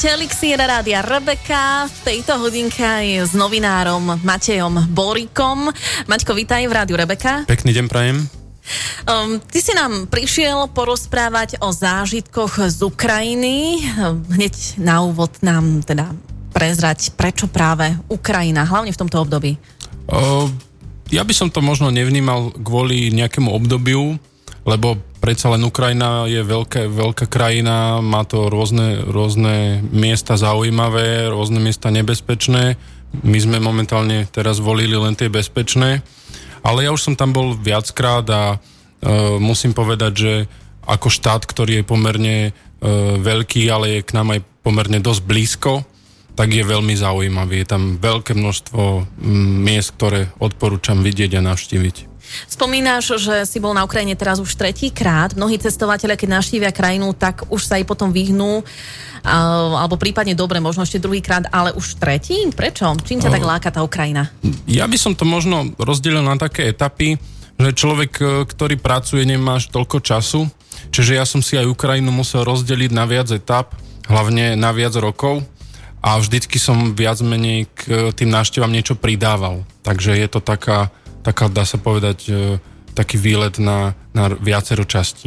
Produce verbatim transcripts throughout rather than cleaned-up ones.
Počúvate Elixír Rádia Rebeka. V tejto hodinke je s novinárom Matejom Borikom. Maťko, vítaj v Rádiu Rebeka. Pekný deň prajem. Um, ty si nám prišiel porozprávať o zážitkoch z Ukrajiny. Hneď na úvod nám teda prezrať, prečo práve Ukrajina, hlavne v tomto období. Uh, ja by som to možno nevnímal kvôli nejakému obdobiu, lebo predsa len Ukrajina je veľká, veľká krajina, má to rôzne, rôzne miesta zaujímavé, rôzne miesta nebezpečné. My sme momentálne teraz volili len tie bezpečné, ale ja už som tam bol viackrát a e, musím povedať, že ako štát, ktorý je pomerne e, veľký, ale je k nám aj pomerne dosť blízko, tak je veľmi zaujímavý. Je tam veľké množstvo m, miest, ktoré odporúčam vidieť a navštíviť. Spomínaš, že si bol na Ukrajine teraz už tretíkrát. Mnohí cestovatelia, keď navštívia krajinu, tak už sa jej potom vyhnú, alebo prípadne dobre, možno ešte druhýkrát, ale už tretí? Prečo? Čím ťa tak láka tá Ukrajina? Ja by som to možno rozdelil na také etapy, že človek, ktorý pracuje, nemá až toľko času, čiže ja som si aj Ukrajinu musel rozdeliť na viac etap, hlavne na viac rokov a vždycky som viac menej k tým návštevám niečo pridával. Takže je to taká taká, dá sa povedať, taký výlet na, na viacero častí.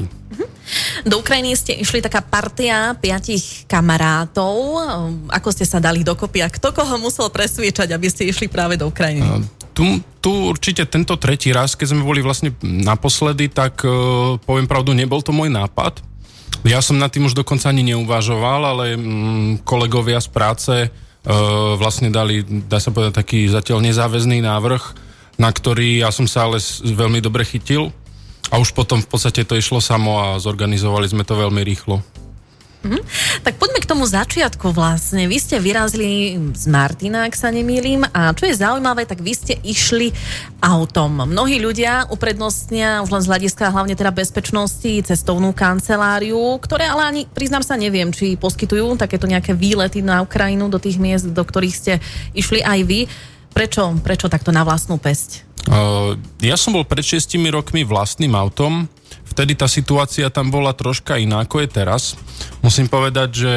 Do Ukrajiny ste išli taká partia piatich kamarátov. Ako ste sa dali dokopy a kto koho musel presviečať, aby ste išli práve do Ukrajiny? Tu, tu určite tento tretí raz, keď sme boli vlastne naposledy, tak poviem pravdu, nebol to môj nápad. Ja som nad tým už dokonca ani neuvažoval, ale mm, kolegovia z práce e, vlastne dali, dá sa povedať, taký zatiaľ nezáväzný návrh, na ktorý ja som sa ale veľmi dobre chytil a už potom v podstate to išlo samo a zorganizovali sme to veľmi rýchlo. Mhm. Tak poďme k tomu začiatku vlastne. Vy ste vyrazili z Martina, ak sa nemýlim, a čo je zaujímavé, tak vy ste išli autom. Mnohí ľudia uprednostnia už len z hľadiska hlavne teda bezpečnosti cestovnú kanceláriu, ktoré ale ani, priznám sa, neviem, či poskytujú takéto nejaké výlety na Ukrajinu do tých miest, do ktorých ste išli aj vy. Prečo, prečo takto na vlastnú päsť? Uh, ja som bol pred šiestimi rokmi vlastným autom. Vtedy tá situácia tam bola troška iná, ako je teraz. Musím povedať, že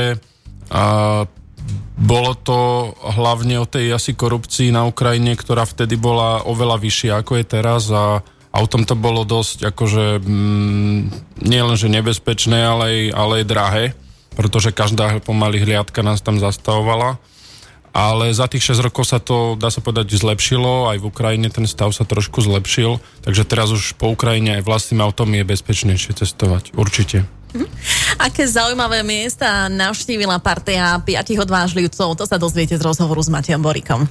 uh, bolo to hlavne o tej asi korupcii na Ukrajine, ktorá vtedy bola oveľa vyššia, ako je teraz a autom to bolo dosť akože mm, nie len, že nebezpečné, ale aj, ale aj drahé, pretože každá pomaly hliadka nás tam zastavovala. Ale za tých šesť rokov sa to, dá sa povedať, zlepšilo. Aj v Ukrajine ten stav sa trošku zlepšil. Takže teraz už po Ukrajine aj vlastným autom je bezpečnejšie cestovať. Určite. Mhm. Aké zaujímavé miesta navštívila partia piatich odvážlivcov? To sa dozviete z rozhovoru s Matejom Borikom.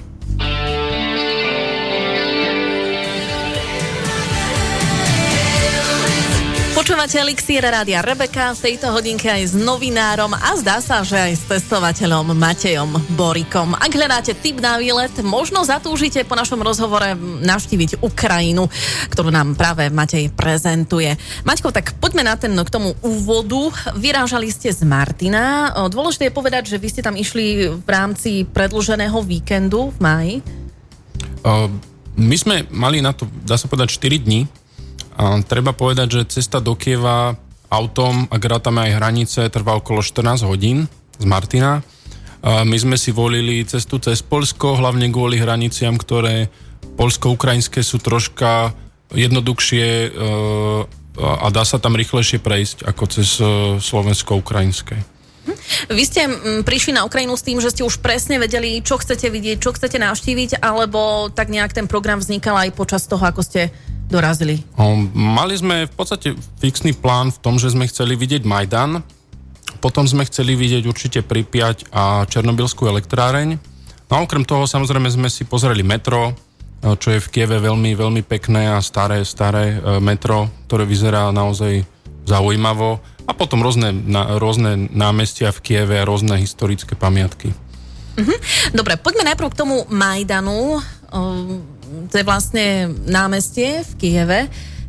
Počúvate Elixír Rádia Rebeka, v tejto hodinke aj s novinárom a zdá sa, že aj s cestovateľom Matejom Borikom. Ak hľadáte tip na výlet, možno zatúžite po našom rozhovore navštíviť Ukrajinu, ktorú nám práve Matej prezentuje. Maťko, tak poďme na ten, k tomu úvodu. Vyrážali ste z Martina. Dôležité je povedať, že vy ste tam išli v rámci predĺženého víkendu v máji. Uh, my sme mali na to, dá sa povedať, štyri dni. A treba povedať, že cesta do Kieva autom, ak rátame aj hranice, trvá okolo štrnásť hodín z Martina. A my sme si volili cestu cez Poľsko, hlavne kvôli hraniciam, ktoré poľsko-ukrajinské sú troška jednoduchšie a dá sa tam rýchlejšie prejsť ako cez slovensko-ukrajinské. Vy ste prišli na Ukrajinu s tým, že ste už presne vedeli, čo chcete vidieť, čo chcete navštíviť, alebo tak nejak ten program vznikal aj počas toho, ako ste dorazili? Mali sme v podstate fixný plán v tom, že sme chceli vidieť Majdan, potom sme chceli vidieť určite Pripiať a Černobylskú elektráreň. No a okrem toho samozrejme sme si pozreli metro, čo je v Kieve veľmi, veľmi pekné a staré, staré metro, ktoré vyzerá naozaj zaujímavo. A potom rôzne, na, rôzne námestia v Kieve a rôzne historické pamiatky. Mhm. Dobre, poďme najprv k tomu Majdanu. To je vlastne námestie v Kieve.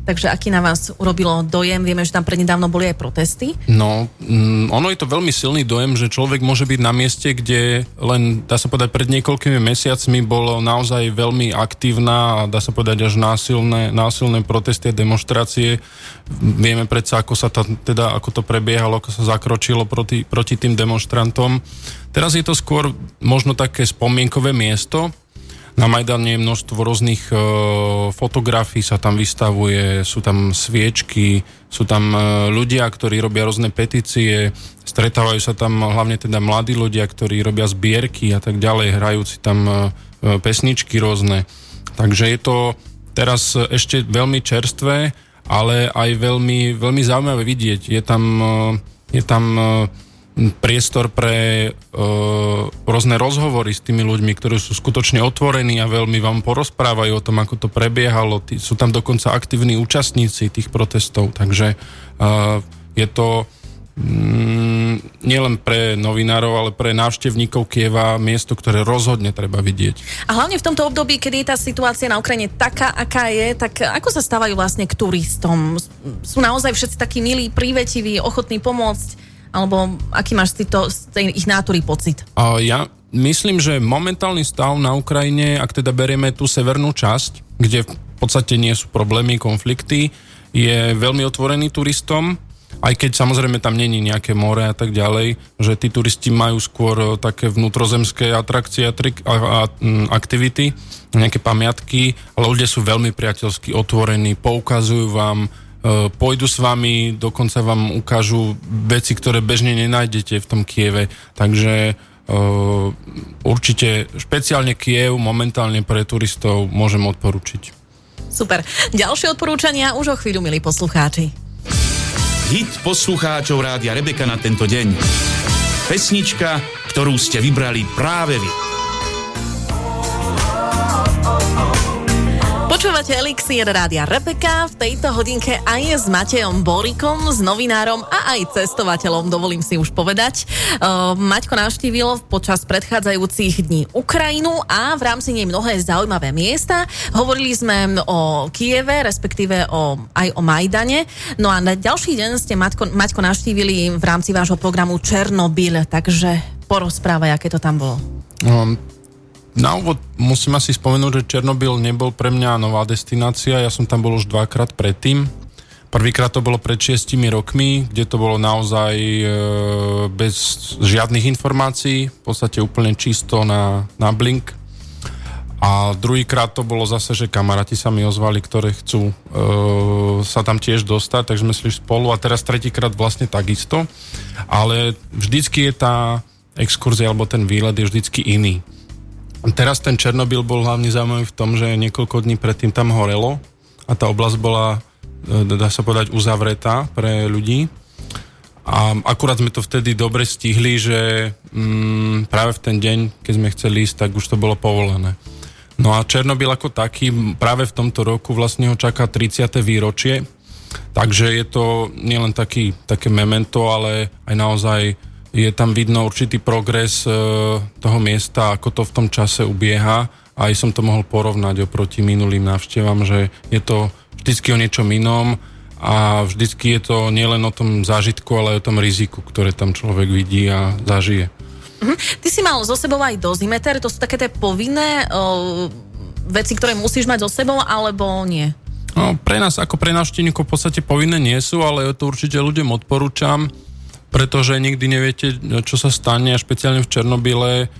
takže aký na vás urobilo dojem? Vieme, že tam prednedávno boli aj protesty. No, mm, ono je to veľmi silný dojem, že človek môže byť na mieste, kde len, dá sa povedať, pred niekoľkými mesiacmi bolo naozaj veľmi aktívna a dá sa povedať až násilné, násilné protesty a demonštrácie. Vieme predsa, ako sa to, teda, ako to prebiehalo, ako sa zakročilo proti, proti tým demonštrantom. Teraz je to skôr možno také spomienkové miesto. Na Majdane je množstvo rôznych e, fotografií sa tam vystavuje, sú tam sviečky, sú tam e, ľudia, ktorí robia rôzne petície, stretávajú sa tam hlavne teda mladí ľudia, ktorí robia zbierky a tak ďalej, hrajú si tam e, pesničky rôzne. Takže je to teraz ešte veľmi čerstvé, ale aj veľmi, veľmi zaujímavé vidieť. Je tam, e, je tam e, priestor pre e, rôzne rozhovory s tými ľuďmi, ktorí sú skutočne otvorení a veľmi vám porozprávajú o tom, ako to prebiehalo. Tí, sú tam dokonca aktívni účastníci tých protestov, takže e, je to mm, nielen pre novinárov, ale pre návštevníkov Kieva miesto, ktoré rozhodne treba vidieť. A hlavne v tomto období, kedy je tá situácia na Ukrajine taká, aká je, tak ako sa stávajú vlastne k turistom? Sú naozaj všetci takí milí, prívetiví, ochotní pomôcť? Alebo aký máš z, to, z tej ich nátury pocit? Uh, ja myslím, že momentálny stav na Ukrajine, ak teda berieme tú severnú časť, kde v podstate nie sú problémy, konflikty, je veľmi otvorený turistom, aj keď samozrejme tam není nejaké more a tak ďalej, že tí turisti majú skôr také vnútrozemské atrakcie a, trik, a, a aktivity, nejaké pamiatky, ale ľudia sú veľmi priateľskí, otvorení, poukazujú vám, pôjdu s vami, dokonca vám ukážu veci, ktoré bežne nenájdete v tom Kieve. Takže uh, určite špeciálne Kiev momentálne pre turistov môžem odporučiť. Super. Ďalšie odporúčania už o chvíľu, milí poslucháči. Hit poslucháčov Rádia Rebeka na tento deň. Pesnička, ktorú ste vybrali práve vy. Počúvate Elixír Rádia Rebeka, v tejto hodinke aj s Matejom Borikom, s novinárom a aj cestovateľom, dovolím si už povedať. Uh, Maťko navštívil počas predchádzajúcich dní Ukrajinu a v rámci nej mnohé zaujímavé miesta. Hovorili sme o Kieve, respektíve o, aj o Majdane. No a na ďalší deň ste, Maťko, Maťko, navštívili v rámci vášho programu Černobyl, takže porozprávaj, aké to tam bolo. Um. Na úvod musím asi spomenúť, že Černobyl nebol pre mňa nová destinácia, ja som tam bol už dvakrát predtým. Prvýkrát to bolo pred šiestimi rokmi, kde to bolo naozaj e, bez žiadnych informácií, v podstate úplne čisto na, na blink. A druhýkrát to bolo zase, že kamaráti sa mi ozvali, ktoré chcú e, sa tam tiež dostať, takže sme šli spolu a teraz tretíkrát vlastne takisto. Ale vždycky je tá exkurzia alebo ten výlet je vždycky iný. Teraz ten Černobyl bol hlavne zaujímavý v tom, že niekoľko dní predtým tam horelo a tá oblasť bola, dá sa povedať, uzavretá pre ľudí. A akurát sme to vtedy dobre stihli, že mm, práve v ten deň, keď sme chceli ísť, tak už to bolo povolené. No a Černobyl ako taký, práve v tomto roku vlastne ho čaká tridsiate výročie, takže je to nielen taký, také memento, ale aj naozaj je tam vidno určitý progres e, toho miesta, ako to v tom čase ubieha. A aj som to mohol porovnať oproti minulým návštevám, že je to vždycky o niečom inom a vždycky je to nielen o tom zážitku, ale aj o tom riziku, ktoré tam človek vidí a zažije. Mhm. Ty si mal so sebou aj dozimeter, to sú také tie povinné o, veci, ktoré musíš mať so sebou, alebo nie? No, pre nás, ako pre návštevníkov v podstate povinné nie sú, ale to určite ľuďom odporúčam, pretože nikdy neviete, čo sa stane, a špeciálne v Černobyle e,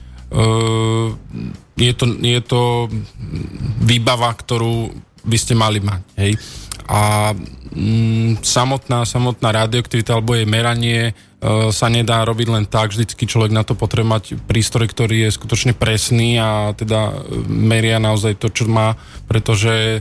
je, to, je to výbava, ktorú by ste mali mať. Hej. A mm, samotná, samotná radioaktivita alebo jej meranie e, sa nedá robiť len tak, vždycky človek na to potrebuje mať prístroj, ktorý je skutočne presný a teda meria naozaj to, čo má, pretože e,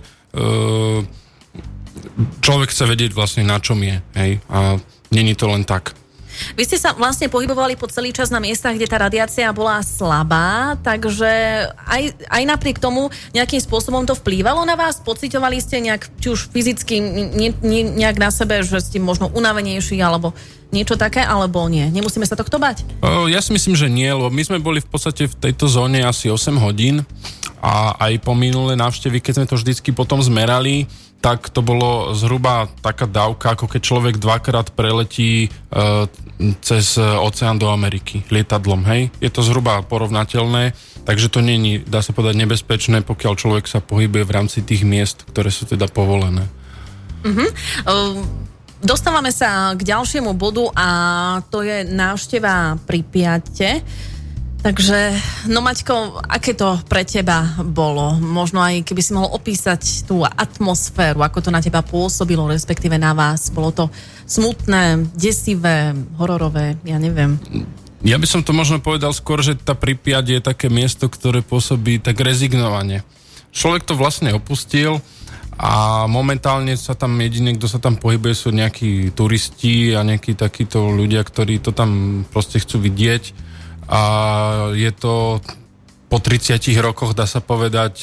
človek chce vedieť vlastne, na čom je. Hej. A není to len tak. Vy ste sa vlastne pohybovali po celý čas na miestach, kde tá radiácia bola slabá, takže aj, aj napriek tomu nejakým spôsobom to vplývalo na vás? Pociťovali ste nejak, či už fyzicky ne, ne, nejak na sebe, že ste možno unavenejší, alebo niečo také, alebo nie? Nemusíme sa tohto bať? O, ja si myslím, že nie, lebo my sme boli v podstate v tejto zóne asi osem hodín a aj po minulé návštevy, keď sme to vždycky potom zmerali, tak to bolo zhruba taká dávka, ako keď človek dvakrát preletí uh, cez oceán do Ameriky lietadlom, hej? Je to zhruba porovnateľné, takže to nie je, dá sa povedať, nebezpečné, pokiaľ človek sa pohybuje v rámci tých miest, ktoré sú teda povolené. Uh-huh. Uh, dostávame sa k ďalšiemu bodu a to je návšteva Pripiate. Takže, no Maťko, aké to pre teba bolo? Možno aj keby si mohol opísať tú atmosféru, ako to na teba pôsobilo, respektíve na vás. Bolo to smutné, desivé, hororové, ja neviem. Ja by som to možno povedal skôr, že tá Pripiat je také miesto, ktoré pôsobí tak rezignovane. Človek to vlastne opustil a momentálne sa tam jediný, kto sa tam pohybuje, sú nejakí turisti a nejakí takíto ľudia, ktorí to tam proste chcú vidieť. A je to po tridsiatich rokoch, dá sa povedať,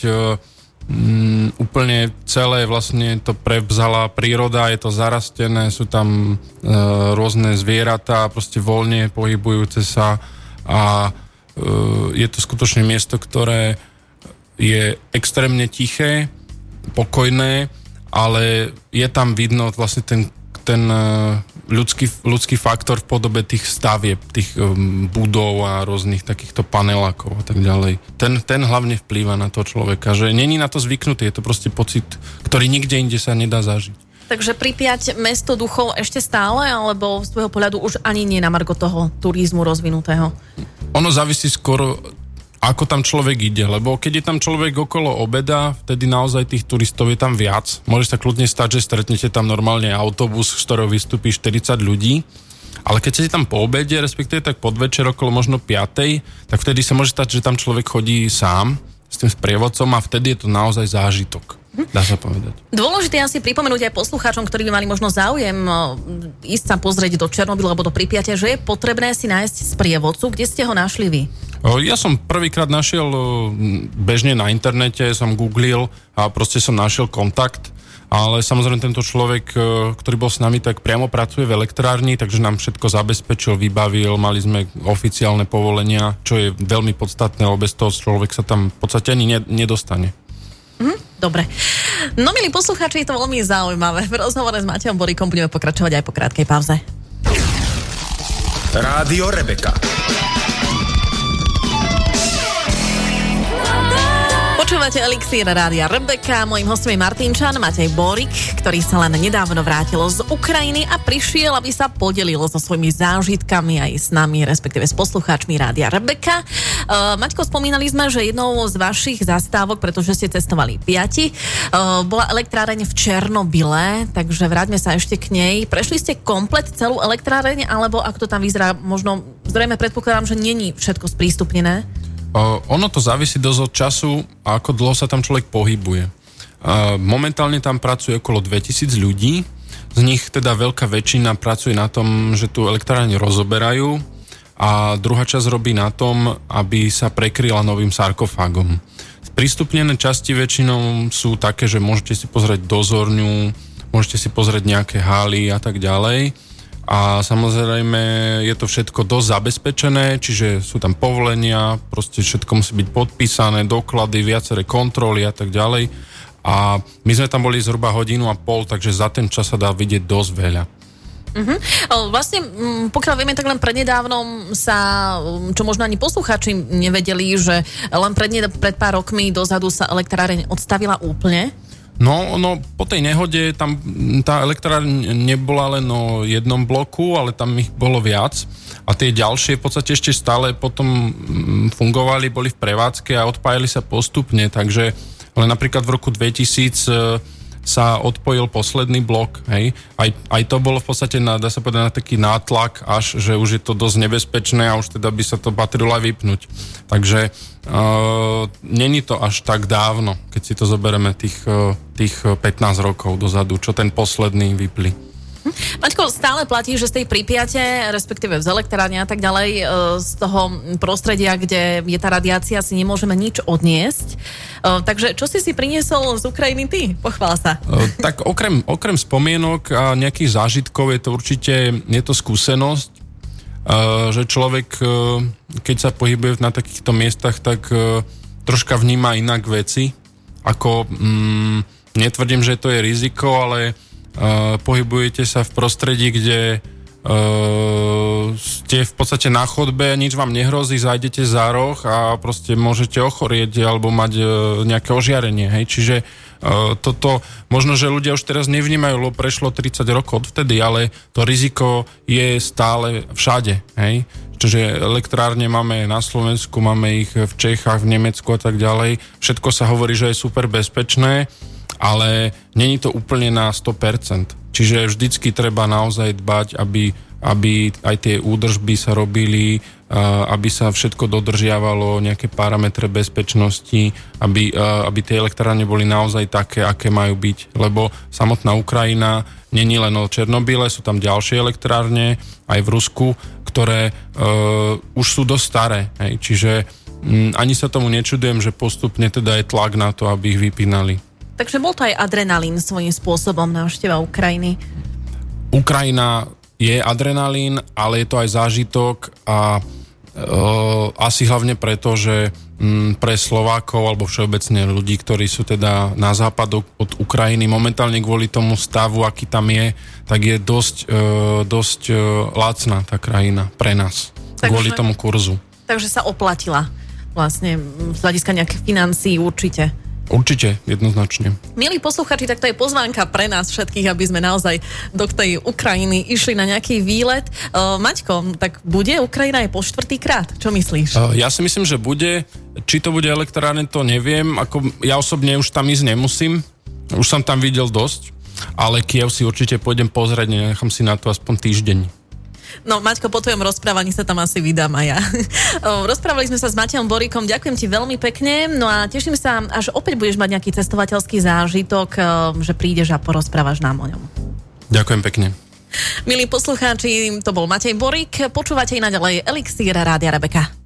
um, úplne celé vlastne to prevzala príroda, je to zarastené, sú tam uh, rôzne zvieratá, proste voľne pohybujúce sa a uh, je to skutočne miesto, ktoré je extrémne tiché, pokojné, ale je tam vidno vlastne ten ten ľudský, ľudský faktor v podobe tých stavieb, tých um, budov a rôznych takýchto panelákov a tak ďalej. Ten, ten hlavne vplýva na to človeka, že není na to zvyknutý, je to proste pocit, ktorý nikde inde sa nedá zažiť. Takže Pripiať mesto duchov ešte stále, alebo z tvojho pohľadu už ani nie na margo toho turizmu rozvinutého? Ono závisí skôr, ako tam človek ide, lebo keď je tam človek okolo obeda, vtedy naozaj tých turistov je tam viac. Môže sa kľudne stať, že stretnete tam normálne autobus, z ktorého vystúpi štyridsať ľudí, ale keď ste tam po obede, respektíve tak podvečer okolo možno piatej, tak vtedy sa môže stať, že tam človek chodí sám s tým sprievodcom a vtedy je to naozaj zážitok. Dá sa povedať. Dôležité asi pripomenúť aj poslucháčom, ktorí by mali možno záujem ísť sa pozrieť do Černobylu alebo do Pripiate, že je potrebné si nájsť sprievodcu. Kde ste ho našli vy? Ja som prvýkrát našiel bežne na internete, som googlil a proste som našiel kontakt, ale samozrejme tento človek, ktorý bol s nami, tak priamo pracuje v elektrárni, takže nám všetko zabezpečil, vybavil, mali sme oficiálne povolenia, čo je veľmi podstatné, lebo bez toho človek sa tam v podstate ani nedostane. Mhm, dobre. No milí poslucháči, je to veľmi zaujímavé. V rozhovore s Matejom Borikom budeme pokračovať aj po krátkej pauze. Rádio Rebeka. Počúvate Elixír Rádia Rebeka, mojím hostom je Martinčan, Matej Borik, ktorý sa len nedávno vrátil z Ukrajiny a prišiel, aby sa podelil so svojimi zážitkami aj s nami, respektíve s poslucháčmi Rádia Rebeka. Uh, Maťko, spomínali sme, že jednou z vašich zastávok, pretože ste cestovali piati, uh, bola elektráreň v Černobyle, takže vráťme sa ešte k nej. Prešli ste komplet celú elektráreň, alebo ak to tam vyzerá, možno zrejme predpokladám, že není všetko sprístupnené? Uh, ono to závisí dosť od času a ako dlho sa tam človek pohybuje. Uh, momentálne tam pracuje okolo dvetisíc ľudí, z nich teda veľká väčšina pracuje na tom, že tú elektráreň rozoberajú a druhá časť robí na tom, aby sa prekryla novým sarkofágom. Sprístupnené časti väčšinou sú také, že môžete si pozrieť dozorňu, môžete si pozrieť nejaké haly a tak ďalej. A samozrejme je to všetko dosť zabezpečené, čiže sú tam povolenia, proste všetko musí byť podpísané, doklady, viaceré kontroly a tak ďalej. A my sme tam boli zhruba hodinu a pol, takže za ten čas sa dá vidieť dosť veľa. Uh-huh. Vlastne, pokiaľ vieme, tak len prednedávnom sa, čo možno ani poslucháči nevedeli, že len pred, pred pár rokmi dozadu sa elektráreň odstavila úplne. No, no, po tej nehode tam tá elektrárň nebola len o jednom bloku, ale tam ich bolo viac a tie ďalšie v podstate ešte stále potom fungovali, boli v prevádzke a odpájali sa postupne, takže ale napríklad v roku dvetisíc sa odpojil posledný blok, hej. Aj, aj to bolo v podstate, na, dá sa povedať, na taký nátlak, až že už je to dosť nebezpečné a už teda by sa to patrilo aj vypnúť. Takže uh, není to až tak dávno, keď si to zoberieme tých, uh, tých pätnásť rokov dozadu, čo ten posledný vypli. Maťko, stále platí, že z tej Pripiate, respektíve z elektrárne a tak ďalej, z toho prostredia, kde je tá radiácia, si nemôžeme nič odniesť. Takže čo si si priniesol z Ukrajiny ty? Pochvál sa. Tak okrem, okrem spomienok a nejakých zážitkov je to určite, je to skúsenosť, že človek, keď sa pohybuje na takýchto miestach, tak troška vníma inak veci, ako... Mm, netvrdím, že to je riziko, ale uh, pohybujete sa v prostredí, kde Uh, ste v podstate na chodbe, nič vám nehrozí, zájdete za roh a proste môžete ochorieť alebo mať uh, nejaké ožiarenie, hej, čiže uh, toto, možno, že ľudia už teraz nevnímajú, lebo prešlo tridsať rokov odvtedy, ale to riziko je stále všade, hej, čiže elektrárne máme na Slovensku, máme ich v Čechách, v Nemecku a tak ďalej, všetko sa hovorí, že je super bezpečné, ale není to úplne na sto percent. Čiže vždycky treba naozaj dbať, aby, aby aj tie údržby sa robili, aby sa všetko dodržiavalo, nejaké parametre bezpečnosti, aby, aby tie elektrárne boli naozaj také, aké majú byť. Lebo samotná Ukrajina není len o Černobyle, sú tam ďalšie elektrárne, aj v Rusku, ktoré uh, už sú dosť staré. Hej. Čiže um, ani sa tomu nečudujem, že postupne teda je tlak na to, aby ich vypínali. Takže bol to aj adrenalín svojím spôsobom návšteva Ukrajiny. Ukrajina je adrenalín, ale je to aj zážitok a e, asi hlavne preto, že m, pre Slovákov alebo všeobecne ľudí, ktorí sú teda na západ od Ukrajiny, momentálne kvôli tomu stavu, aký tam je, tak je dosť, e, dosť e, lacná tá krajina pre nás. Takže, kvôli tomu kurzu. Takže sa oplatila vlastne z hľadiska nejakých financií určite. Určite, jednoznačne. Milí posluchači, tak to je pozvánka pre nás všetkých, aby sme naozaj do tej Ukrajiny išli na nejaký výlet. Uh, Maťko, tak bude Ukrajina aj po štvrtýkrát? Čo myslíš? Uh, ja si myslím, že bude. Či to bude elektrárne, to neviem. Ako, ja osobne už tam ísť nemusím. Už som tam videl dosť. Ale Kyjev si určite pôjdem pozrieť, nechám si na to aspoň týždeň. No, Maťko, po tvojom rozprávaní sa tam asi vydám aj ja. Rozprávali sme sa s Matejom Boríkom, ďakujem ti veľmi pekne, no a teším sa, až opäť budeš mať nejaký cestovateľský zážitok, že prídeš a porozprávaš nám o ňom. Ďakujem pekne. Milí poslucháči, to bol Matej Borík, počúvate i naďalej Elixír Rádia Rebeka.